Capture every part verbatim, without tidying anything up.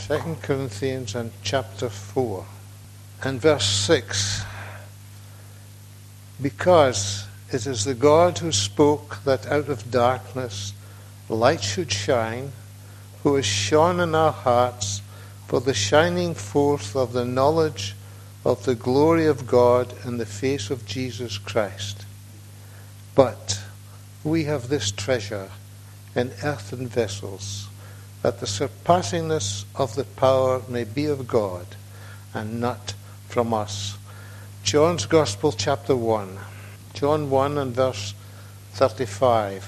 Second Corinthians and chapter four and verse six. Because it is the God who spoke that out of darkness light should shine, who has shone in our hearts for the shining forth of the knowledge of the glory of God in the face of Jesus Christ. But we have this treasure in earthen vessels, that the surpassingness of the power may be of God, and not from us. John's Gospel, chapter one. John one and verse thirty-five.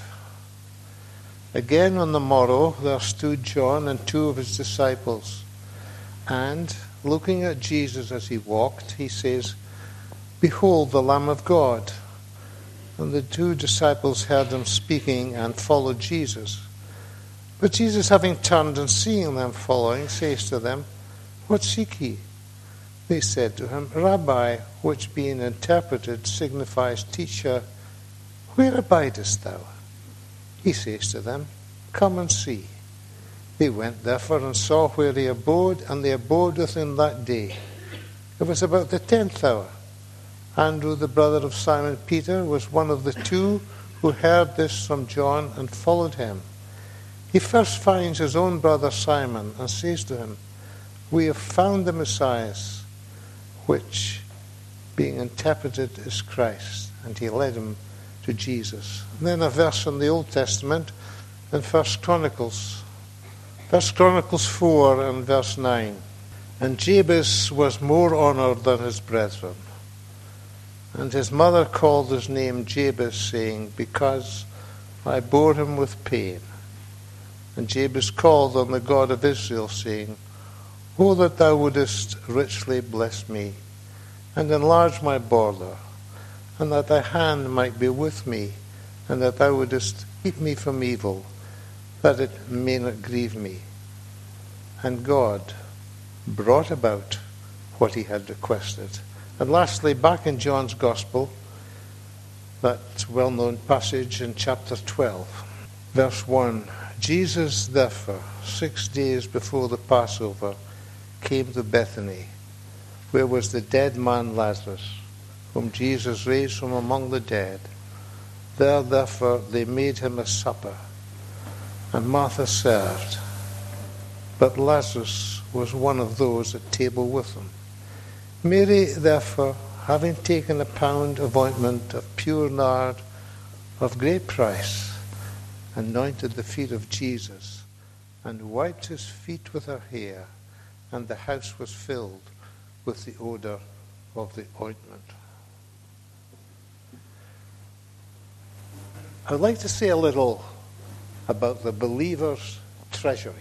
Again on the morrow there stood John and two of his disciples, and looking at Jesus as he walked, he says, Behold the Lamb of God. And the two disciples heard him speaking and followed Jesus. But Jesus, having turned and seeing them following, says to them, What seek ye? They said to him, Rabbi, which being interpreted signifies teacher, where abidest thou? He says to them, Come and see. They went therefore and saw where he abode, and they abode with him that day. It was about the tenth hour. Andrew, the brother of Simon Peter, was one of the two who heard this from John and followed him. He first finds his own brother Simon and says to him, We have found the Messiah, which, being interpreted, is Christ. And he led him to Jesus. And then a verse from the Old Testament in First Chronicles. First Chronicles four and verse nine. And Jabez was more honoured than his brethren. And his mother called his name Jabez, saying, Because I bore him with pain. And Jabez called on the God of Israel, saying, O that thou wouldest richly bless me, and enlarge my border, and that thy hand might be with me, and that thou wouldest keep me from evil, that it may not grieve me. And God brought about what he had requested. And lastly, back in John's Gospel, that well-known passage in chapter twelve, verse one. Jesus, therefore, six days before the Passover, came to Bethany, where was the dead man Lazarus, whom Jesus raised from among the dead. There, therefore, they made him a supper, and Martha served. But Lazarus was one of those at table with him. Mary, therefore, having taken a pound of ointment of pure nard of great price, anointed the feet of Jesus, and wiped his feet with her hair, and the house was filled with the odor of the ointment. I'd like to say a little about the believer's treasury.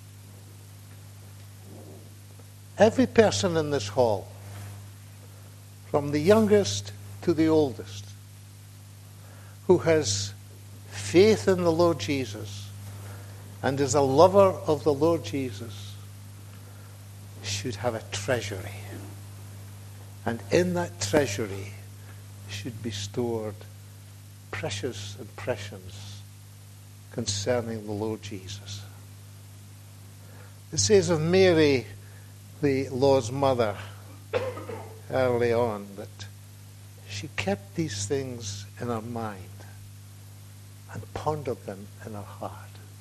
Every person in this hall, from the youngest to the oldest, who has faith in the Lord Jesus and is a lover of the Lord Jesus, should have a treasury. And in that treasury should be stored precious impressions concerning the Lord Jesus. It says of Mary, the Lord's mother, early on, that she kept these things in her mind and pondered them in her heart.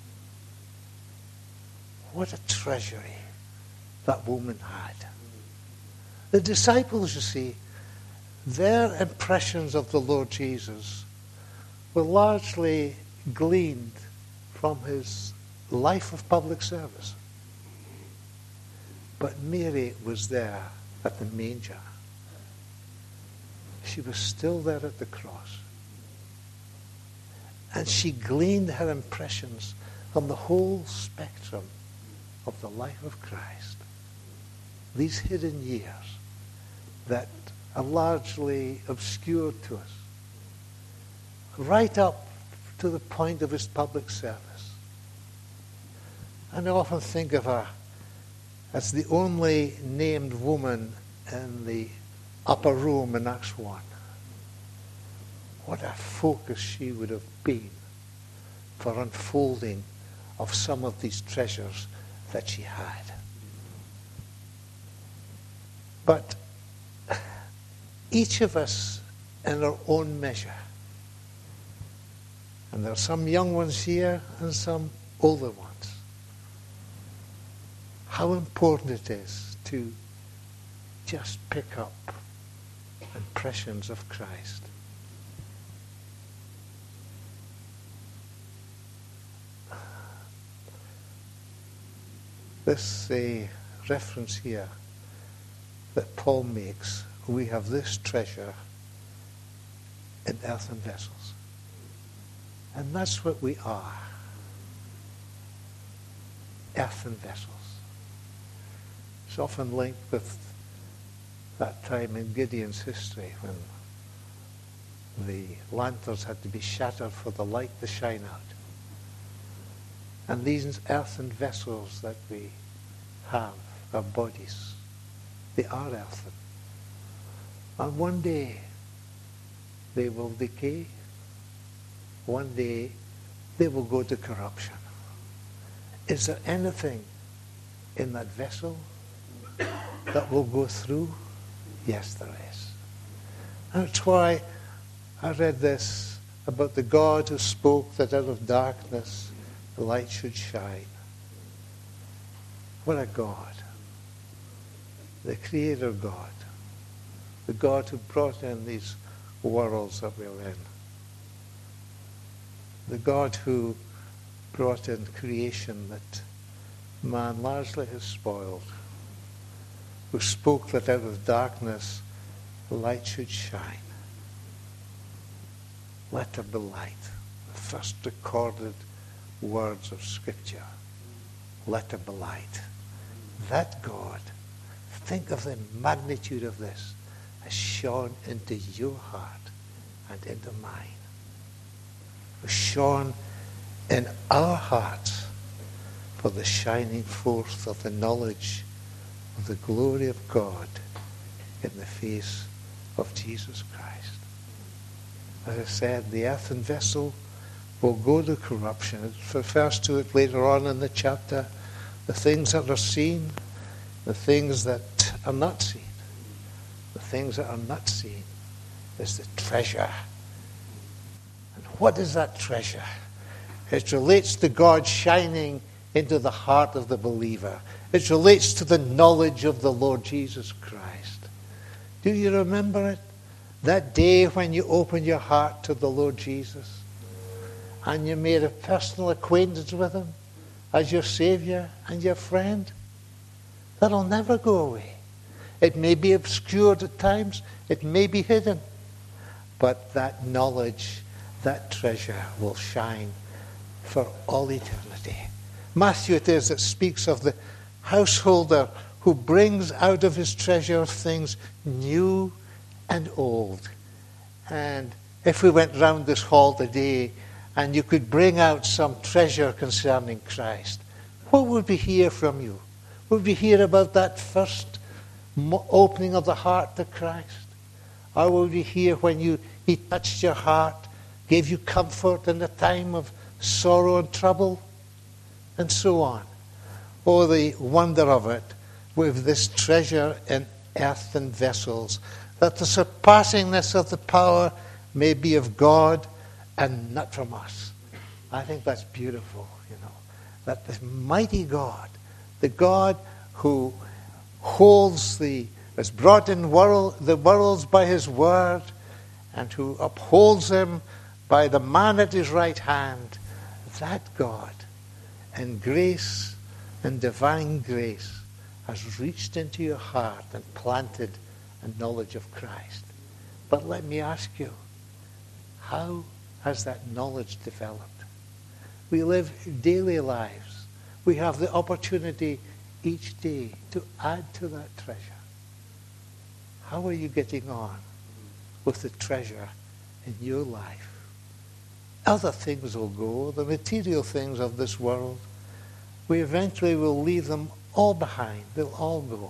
What a treasury that woman had. The disciples, you see, their impressions of the Lord Jesus were largely gleaned from his life of public service. But Mary was there at the manger. She was still there at the cross. And she gleaned her impressions from the whole spectrum of the life of Christ. These hidden years that are largely obscured to us, right up to the point of his public service. And I often think of her as the only named woman in the upper room in Acts one. What a focus she would have been for unfolding of some of these treasures that she had. But each of us in our own measure. And there are some young ones here and some older ones. How important it is to just pick up impressions of Christ. This uh, reference here that Paul makes, we have this treasure in earthen vessels. And that's what we are. Earthen vessels. It's often linked with that time in Gideon's history when the lanterns had to be shattered for the light to shine out. And these earthen vessels that we have, our bodies, they are earthen. And one day they will decay. One day they will go to corruption. Is there anything in that vessel that will go through? Yes, there is. And that's why I read this about the God who spoke that out of darkness the light should shine. What a God. The Creator God. The God who brought in these worlds that we're in. The God who brought in creation that man largely has spoiled. Who spoke that out of darkness the light should shine. Let there be light. The first recorded words of Scripture. Let there be light. That God, think of the magnitude of this, has shone into your heart and into mine. Has shone in our hearts for the shining forth of the knowledge of the glory of God in the face of Jesus Christ. As I said, the earthen vessel will go to corruption. It refers to it later on in the chapter. The things that are seen, the things that are not seen. The things that are not seen is the treasure. And what is that treasure? It relates to God shining into the heart of the believer. It relates to the knowledge of the Lord Jesus Christ. Do you remember it? That day when you opened your heart to the Lord Jesus and you made a personal acquaintance with Him as your Savior and your friend? That'll never go away. It may be obscured at times. It may be hidden. But that knowledge, that treasure will shine for all eternity. Matthew it is that speaks of the householder who brings out of his treasure things new and old. And if we went round this hall today and you could bring out some treasure concerning Christ, what would we hear from you? Would we hear about that first opening of the heart to Christ? Or would we hear when you He touched your heart, gave you comfort in the time of sorrow and trouble, and so on? Oh, the wonder of it, with this treasure in earthen vessels, that the surpassingness of the power may be of God and not from us. I think that's beautiful, you know, that the mighty God, the God who holds the, has brought in world, the worlds by His word, and who upholds them by the man at His right hand, that God, in grace and divine grace, has reached into your heart and planted a knowledge of Christ. But let me ask you, how has that knowledge developed? We live daily lives. We have the opportunity each day to add to that treasure. How are you getting on with the treasure in your life? Other things will go, the material things of this world. We eventually will leave them all behind. They'll all go.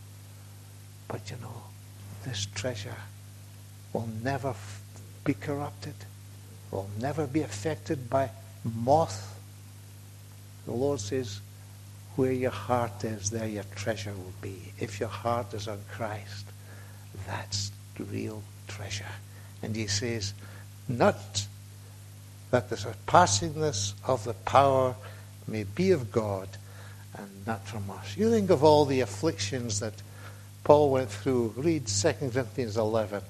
But you know, this treasure will never be corrupted, will never be affected by moth. The Lord says, where your heart is, there your treasure will be. If your heart is on Christ, that's the real treasure. And he says, not that the surpassingness of the power may be of God and not from us. You think of all the afflictions that Paul went through. Read Second Corinthians eleven.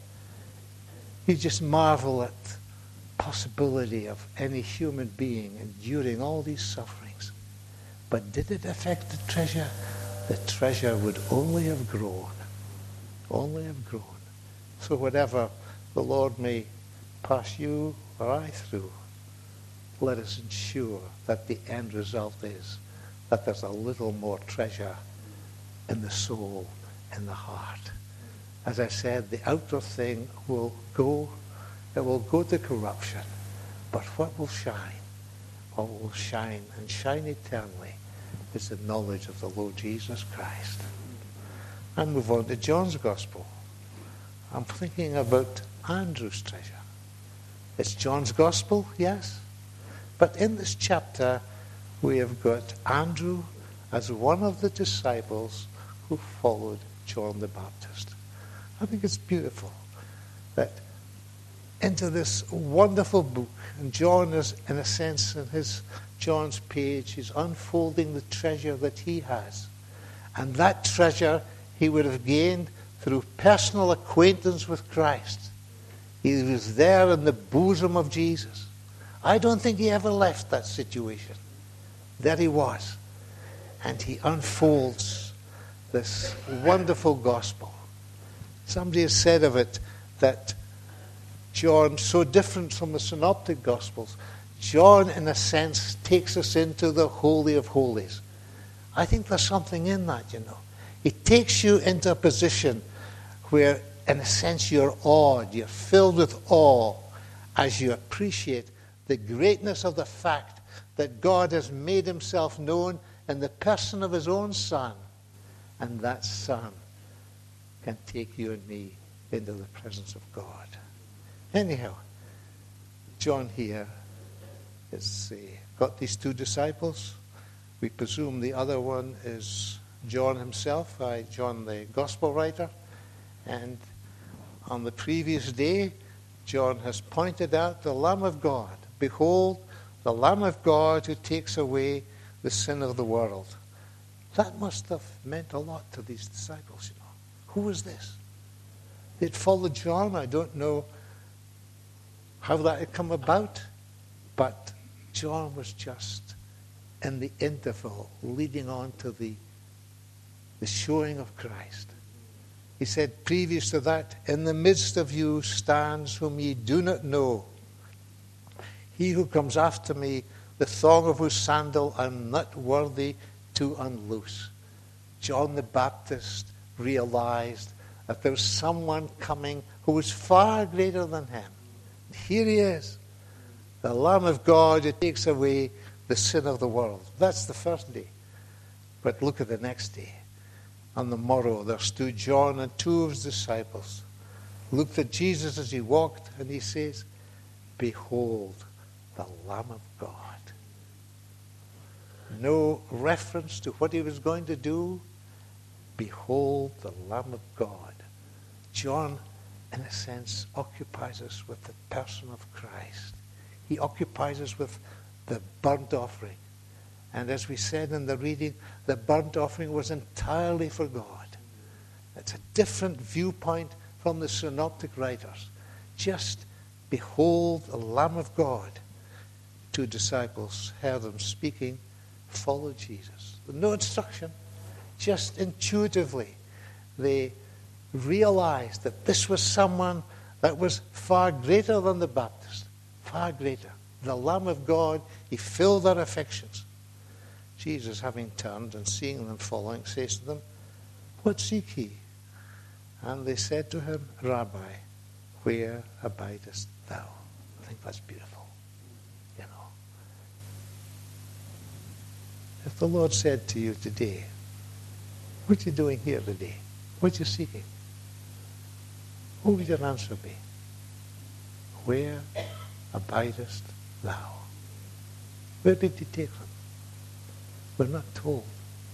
You just marvel at the possibility of any human being enduring all these sufferings. But did it affect the treasure? The treasure would only have grown. Only have grown. So whatever the Lord may pass you or I through, let us ensure that the end result is that there's a little more treasure in the soul, in the heart. As I said, the outer thing will go, it will go to corruption. But what will shine? What will shine and shine eternally is the knowledge of the Lord Jesus Christ. And move on to John's Gospel. I'm thinking about Andrew's treasure. It's John's Gospel, yes. But in this chapter, we have got Andrew as one of the disciples who followed John the Baptist. I think it's beautiful that into this wonderful book, and John is, in a sense, in his John's page, he's unfolding the treasure that he has. And that treasure he would have gained through personal acquaintance with Christ. He was there in the bosom of Jesus. I don't think he ever left that situation. There he was. And he unfolds this wonderful gospel. Somebody has said of it that John, so different from the synoptic gospels, John, in a sense, takes us into the Holy of Holies. I think there's something in that, you know. He takes you into a position where, in a sense, you're awed, you're filled with awe as you appreciate the greatness of the fact that God has made himself known in the person of his own Son. And that Son can take you and me into the presence of God. Anyhow, John here is uh, got these two disciples. We presume the other one is John himself, uh, John the gospel writer. And on the previous day, John has pointed out the Lamb of God. Behold, the Lamb of God who takes away the sin of the world. That must have meant a lot to these disciples, you know. Who was this? They'd followed John. I don't know how that had come about, but John was just in the interval leading on to the, the showing of Christ. He said previous to that, in the midst of you stands whom ye do not know. He who comes after me, the thong of whose sandal I'm not worthy to unloose. John the Baptist realized that there was someone coming who was far greater than him. Here he is, the Lamb of God who takes away the sin of the world. That's the first day. But look at the next day. On the morrow there stood John and two of his disciples, looked at Jesus as he walked, and he says, behold, the Lamb of God. No reference to what he was going to do. Behold, the Lamb of God. John, in a sense, occupies us with the person of Christ. He occupies us with the burnt offering. And as we said in the reading, the burnt offering was entirely for God. It's a different viewpoint from the synoptic writers. Just behold the Lamb of God. Two disciples heard him speaking, followed Jesus. No instruction, just intuitively they realized that this was someone that was far greater than the Baptist, far greater. The Lamb of God, he filled their affections. Jesus, having turned and seeing them following, says to them, what seek ye? And they said to him, Rabbi, where abidest thou? I think that's beautiful, you know. If the Lord said to you today, what are you doing here today? What are you seeking? What would your answer be? Where abidest thou? Where did he take them? We're not told.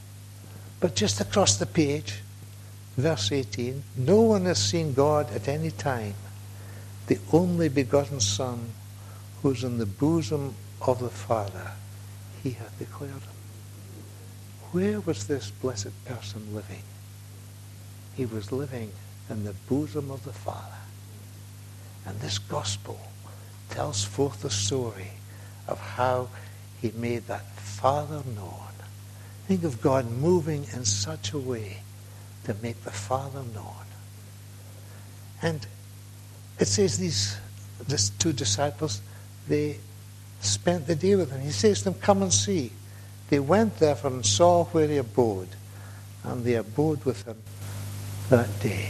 But just across the page, verse eighteen, no one has seen God at any time. The only begotten Son, who's in the bosom of the Father, he hath declared him. Where was this blessed person living? He was living in the bosom of the Father. And this gospel tells forth the story of how he made that Father known. Think of God moving in such a way to make the Father known. And it says these, these two disciples, they spent the day with him. He says to them, come and see. They went therefore and saw where he abode, and they abode with him that day.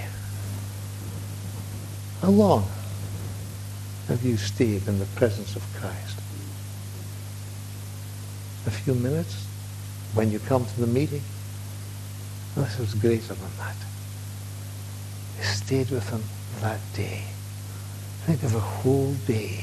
How long have you stayed in the presence of Christ? A few minutes? When you come to the meeting? This was greater than that. You stayed with him that day. Think of a whole day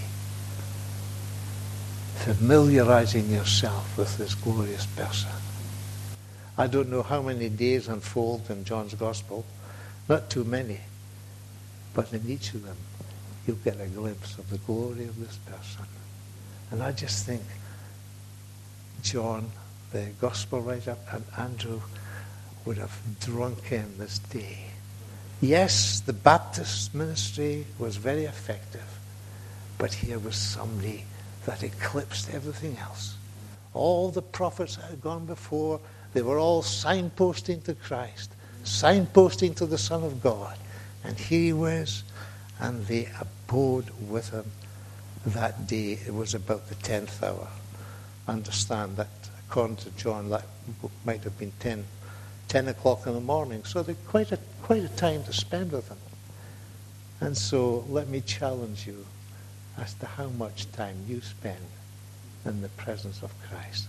familiarizing yourself with this glorious person. I don't know how many days unfold in John's Gospel. Not too many. But in each of them, you'll get a glimpse of the glory of this person. And I just think John, the Gospel writer, and Andrew would have drunk in this day. Yes, the Baptist ministry was very effective, but here was somebody that eclipsed everything else. All the prophets that had gone before, they were all signposting to Christ, signposting to the Son of God. And here he was, and they abode with him that day. It was about the tenth hour. Understand that according to John, that might have been ten, ten o'clock in the morning. So they quite a quite a time to spend with him. And so let me challenge you as to how much time you spend in the presence of Christ.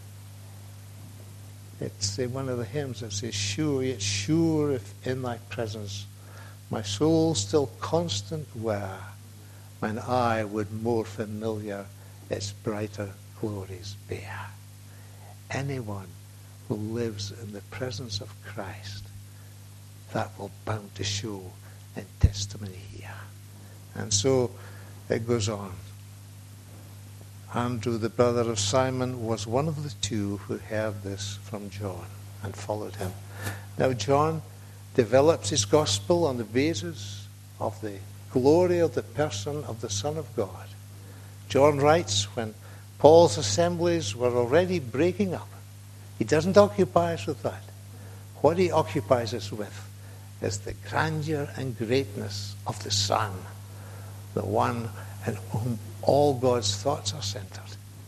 It's uh, one of the hymns that says, sure, yet sure if in thy presence my soul still constant were, mine eye would more familiar its brighter glories bear. Anyone who lives in the presence of Christ, that will bound to show in testimony here. And so it goes on. Andrew, the brother of Simon, was one of the two who heard this from John and followed him. Now John develops his gospel on the basis of the glory of the person of the Son of God. John writes when Paul's assemblies were already breaking up. He doesn't occupy us with that. What he occupies us with is the grandeur and greatness of the Son, the one in whom all God's thoughts are centered.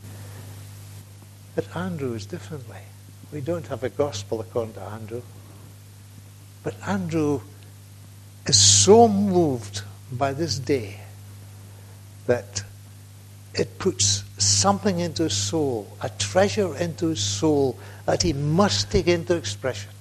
But Andrew is differently. We don't have a gospel according to Andrew. But Andrew is so moved by this day that it puts something into his soul, a treasure into his soul that he must take into expression.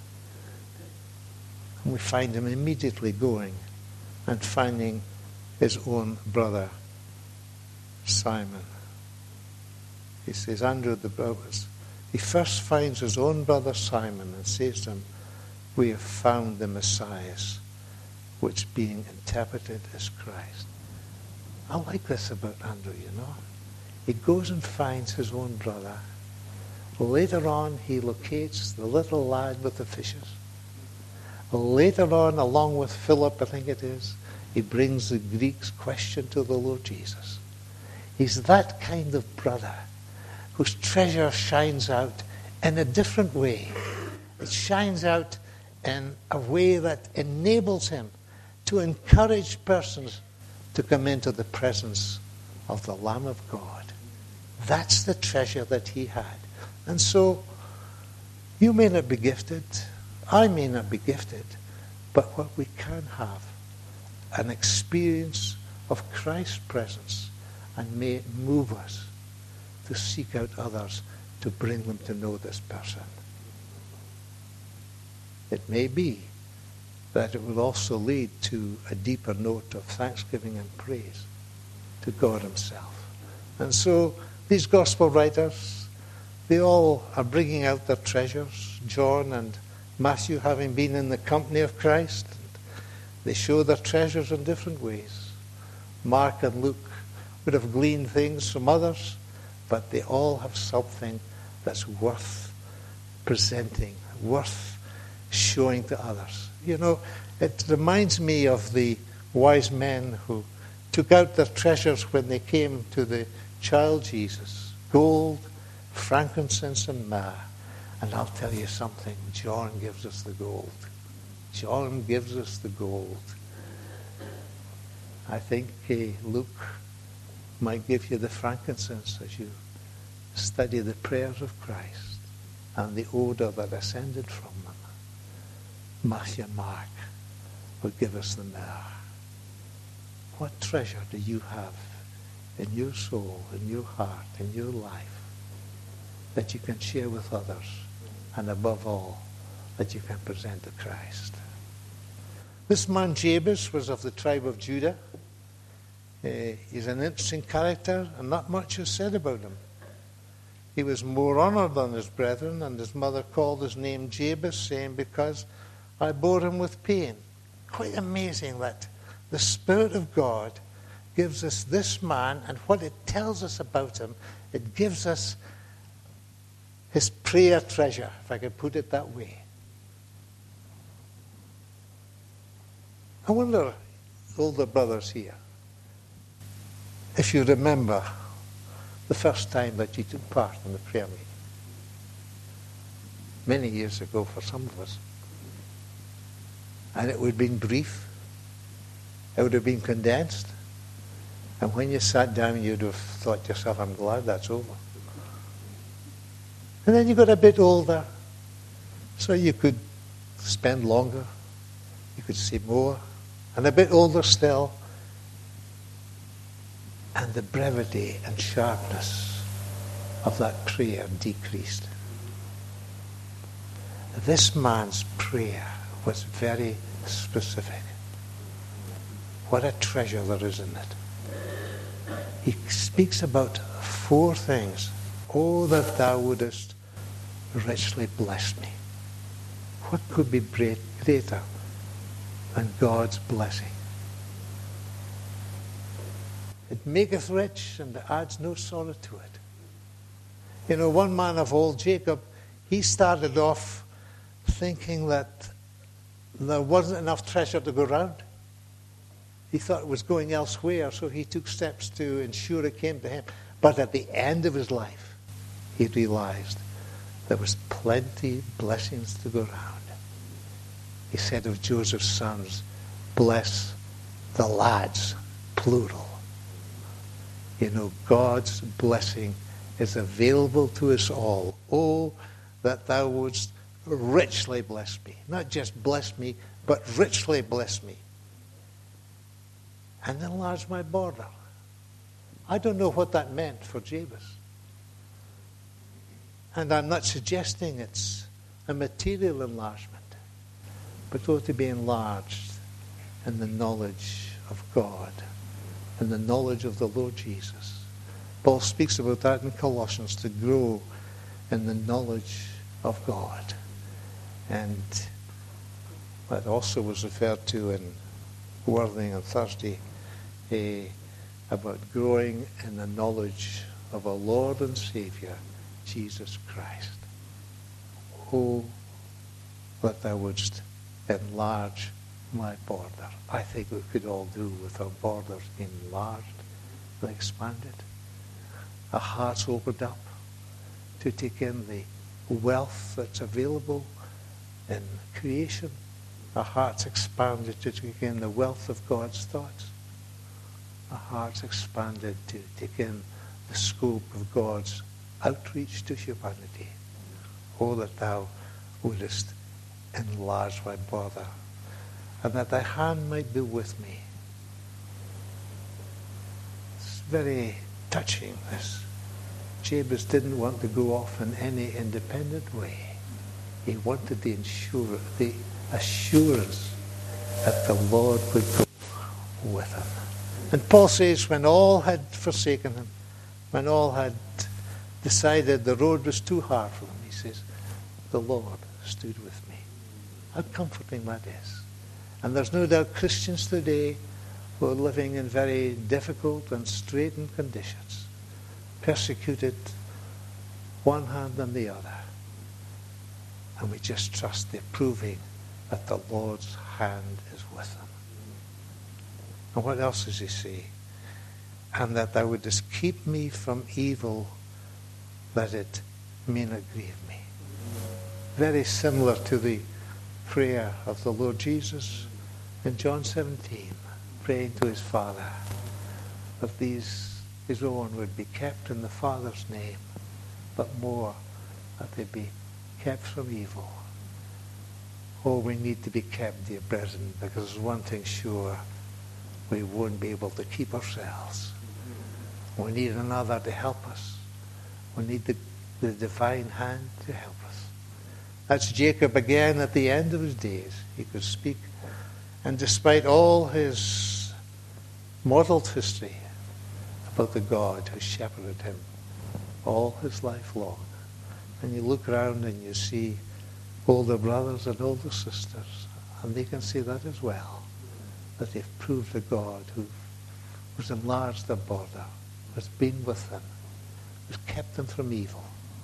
And we find him immediately going and finding his own brother, Simon. He says, Andrew the brothers. He first finds his own brother Simon and says to him, we have found the Messiah, which being interpreted as Christ. I like this about Andrew, you know. He goes and finds his own brother. Later on, he locates the little lad with the fishes. Later on, along with Philip, I think it is, he brings the Greek's question to the Lord Jesus. He's that kind of brother whose treasure shines out in a different way. It shines out in a way that enables him to encourage persons to come into the presence of the Lamb of God. That's the treasure that he had. And so, you may not be gifted, I may not be gifted, but what we can have, an experience of Christ's presence, and may it move us to seek out others to bring them to know this person. It may be that it will also lead to a deeper note of thanksgiving and praise to God himself. And so these gospel writers They all are bringing out their treasures, John and Matthew having been in the company of Christ. They show their treasures in different ways. Mark and Luke would have gleaned things from others, but they all have something that's worth presenting, worth showing to others. You know, it reminds me of the wise men who took out their treasures when they came to the child Jesus. Gold, frankincense, and myrrh. And I'll tell you something, John gives us the gold. John gives us the gold. I think uh, Luke might give you the frankincense as you study the prayers of Christ and the odor that ascended from them. Matthew and Mark will give us the myrrh. What treasure do you have in your soul, in your heart, in your life that you can share with others, and above all, that you can present to Christ? This man Jabez was of the tribe of Judah. Uh, he's an interesting character, and not much is said about him. He was more honored than his brethren, and his mother called his name Jabez, saying, because I bore him with pain. Quite amazing that the Spirit of God gives us this man, and what it tells us about him, it gives us his prayer treasure, if I could put it that way. I wonder, older brothers here, if you remember the first time that you took part in the prayer meeting. Many years ago for some of us. And it would have been brief. It would have been condensed. And when you sat down, you'd have thought to yourself, I'm glad that's over. And then you got a bit older, so you could spend longer, you could see more, and a bit older still, and the brevity and sharpness of that prayer decreased. This man's prayer was very specific. What a treasure there is in it. He speaks about four things. Oh, that thou wouldest richly bless me. What could be greater than God's blessing? It maketh rich and adds no sorrow to it. You know, one man of old, Jacob, he started off thinking that there wasn't enough treasure to go round. He thought it was going elsewhere, so he took steps to ensure it came to him. But at the end of his life, he realized there was plenty blessings to go round. He said of Joseph's sons, bless the lads, plural. You know, God's blessing is available to us all. Oh, that thou wouldst richly bless me. Not just bless me, but richly bless me. And enlarge my border. I don't know what that meant for Jabez. And I'm not suggesting it's a material enlargement, but ought to be enlarged in the knowledge of God, in the knowledge of the Lord Jesus. Paul speaks about that in Colossians, to grow in the knowledge of God. And that also was referred to in Worthing on Thursday, eh, about growing in the knowledge of our Lord and Savior, Jesus Christ. Oh, that thou wouldst enlarge my border. I think we could all do with our borders enlarged and expanded. Our hearts opened up to take in the wealth that's available in creation. Our hearts expanded to take in the wealth of God's thoughts. Our hearts expanded to take in the scope of God's outreach to humanity. Oh, that thou wouldest enlarge my border, and that thy hand might be with me. It's very touching, this. Jabez didn't want to go off in any independent way. He wanted the, insure, the assurance that the Lord would go with him. And Paul says, when all had forsaken him, when all had decided the road was too hard for him, he says, the Lord stood with me. How comforting that is. And there's no doubt Christians today who are living in very difficult and straitened conditions, persecuted one hand and the other. And we just trust they're proving that the Lord's hand is with them. And what else does he say? And that thou wouldest keep me from evil, that it may not grieve me. Very similar to the prayer of the Lord Jesus in John seventeen, praying to his Father that these his own would be kept in the Father's name, but more that they be kept from evil. Oh, we need to be kept, dear brethren, because there's one thing sure, we won't be able to keep ourselves. We need another to help us. We need the, the divine hand to help us. That's Jacob again at the end of his days. He could speak. And despite all his mottled history about the God who shepherded him all his life long, and you look around and you see older brothers and older sisters, and they can see that as well, that they've proved a God who has enlarged their border, has been with them, has kept them from evil.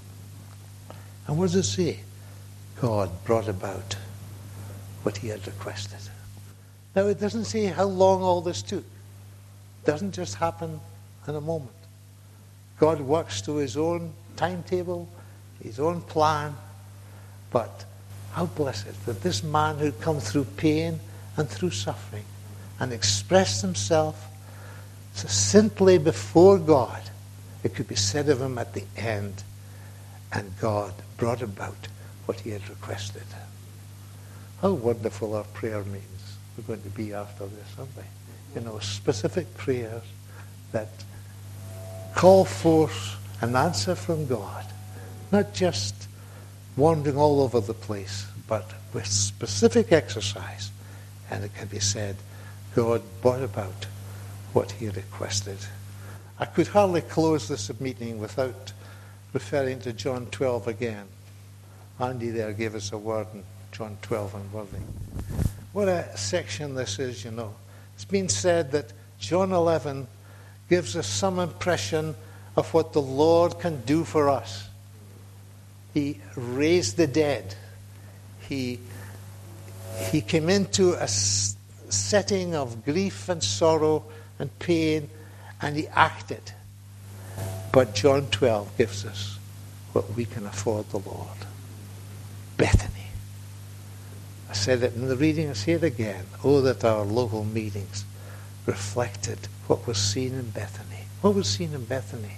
And what does it say? God brought about what he had requested. Now, it doesn't say how long all this took. It doesn't just happen in a moment. God works to his own timetable, his own plan. But how blessed that this man who'd come through pain and through suffering and expressed himself succinctly before God, it could be said of him at the end, and God brought about what he had requested. How wonderful our prayer meetings are going to be after this, aren't they? You know, specific prayers that call forth an answer from God, not just wandering all over the place, but with specific exercise. And it can be said, God brought about what he requested. I could hardly close this meeting without referring to John twelve again. Andy there gave us a word in John twelve on worthy. What a section this is, you know. It's been said that John eleven gives us some impression of what the Lord can do for us. He raised the dead. He, he came into a s- setting of grief and sorrow and pain, and he acted. But John twelve gives us what we can afford the Lord. Bethany. I said it in the reading, I say it again. Oh, that our local meetings reflected what was seen in Bethany. What was seen in Bethany?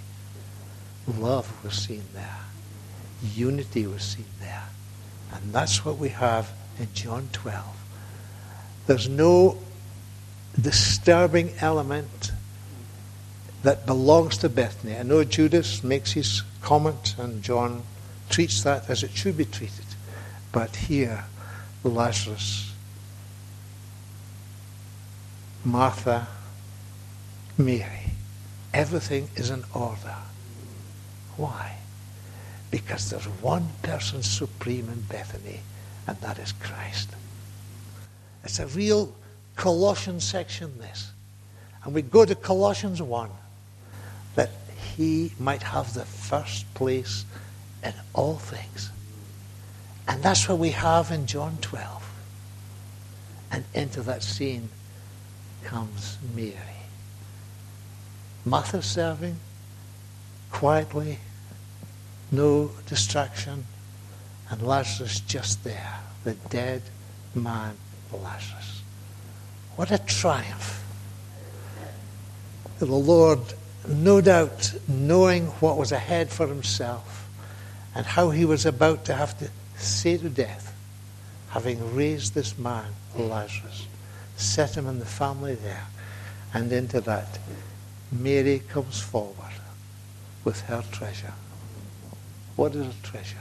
Love was seen there. Unity was seen there. And that's what we have in John twelve. There's no disturbing element that belongs to Bethany. I know Judas makes his comment, and John treats that as it should be treated. But here, Lazarus, Martha, Mary, everything is in order. Why? Because there's one person supreme in Bethany, and that is Christ. It's a real Colossians section, this. And we go to Colossians one, that he might have the first place in all things. And that's what we have in John twelve. And into that scene comes Mary. Martha serving quietly, no distraction, and Lazarus just there, the dead man Lazarus. What a triumph. The Lord, no doubt, knowing what was ahead for himself and how he was about to have to say to death, having raised this man, Lazarus, set him in the family there, and into that, Mary comes forward with her treasure. What is a treasure?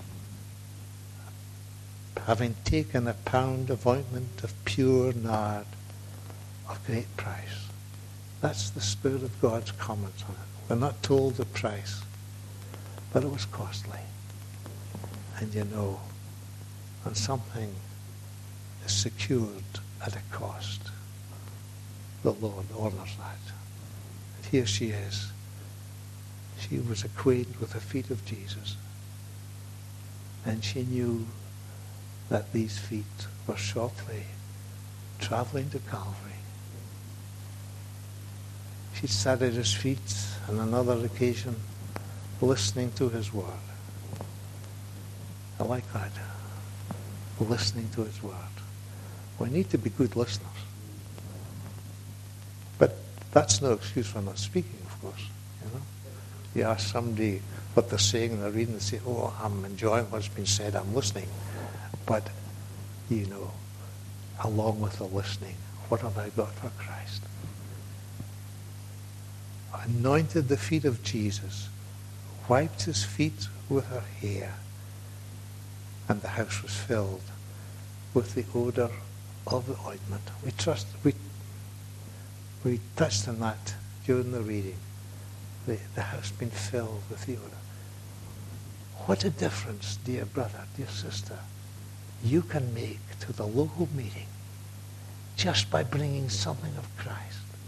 Having taken a pound of ointment of pure nard of great price. That's the Spirit of God's comment on it. We're not told the price. But it was costly. And you know, when something is secured at a cost, the Lord honors that. And here she is. She was acquainted with the feet of Jesus. And she knew that these feet were shortly traveling to Calvary. She sat at his feet on another occasion, listening to his word. I like that. Listening to his word. We need to be good listeners. But that's no excuse for not speaking, of course. You know, you ask somebody what they're saying and they're reading, and say, "Oh, I'm enjoying what's been said. I'm listening." But you know, along with the listening, what have I got for Christ? Anointed the feet of Jesus, wiped his feet with her hair, and the house was filled with the odor of the ointment. We trust, we, we touched on that during the reading. The, the house been filled with the odor. What a difference, dear brother, dear sister, you can make to the local meeting just by bringing something of Christ.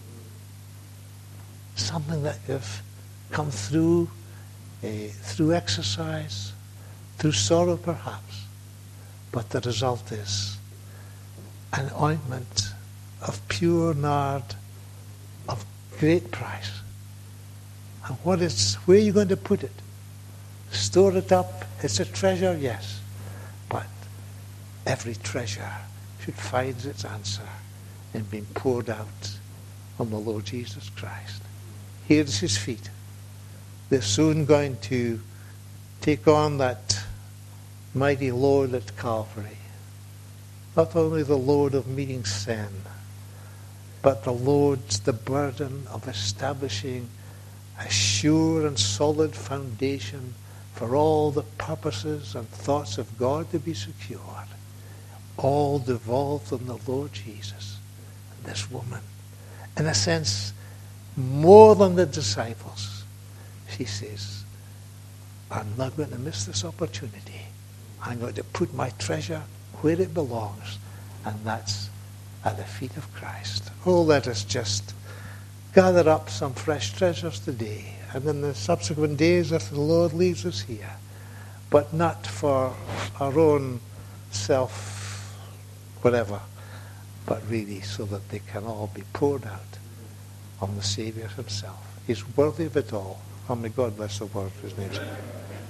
Something that you've come through, uh, through exercise, through sorrow perhaps, but the result is an ointment of pure nard of great price. And what is, where are you going to put it? Store it up. It's a treasure, yes. But every treasure should find its answer in being poured out on the Lord Jesus Christ. Here's his feet. They're soon going to take on that mighty Lord at Calvary. Not only the Lord of meeting sin, but the Lord's the burden of establishing a sure and solid foundation for all the purposes and thoughts of God to be secured. All devolved on the Lord Jesus. And this woman, in a sense, more than the disciples, she says, I'm not going to miss this opportunity. I'm going to put my treasure where it belongs, and that's at the feet of Christ. Oh, let us just gather up some fresh treasures today, and in the subsequent days if the Lord leaves us here, but not for our own self whatever, but really so that they can all be poured out on the Saviour himself. He's worthy of it all. And may God bless the word for his name's sake.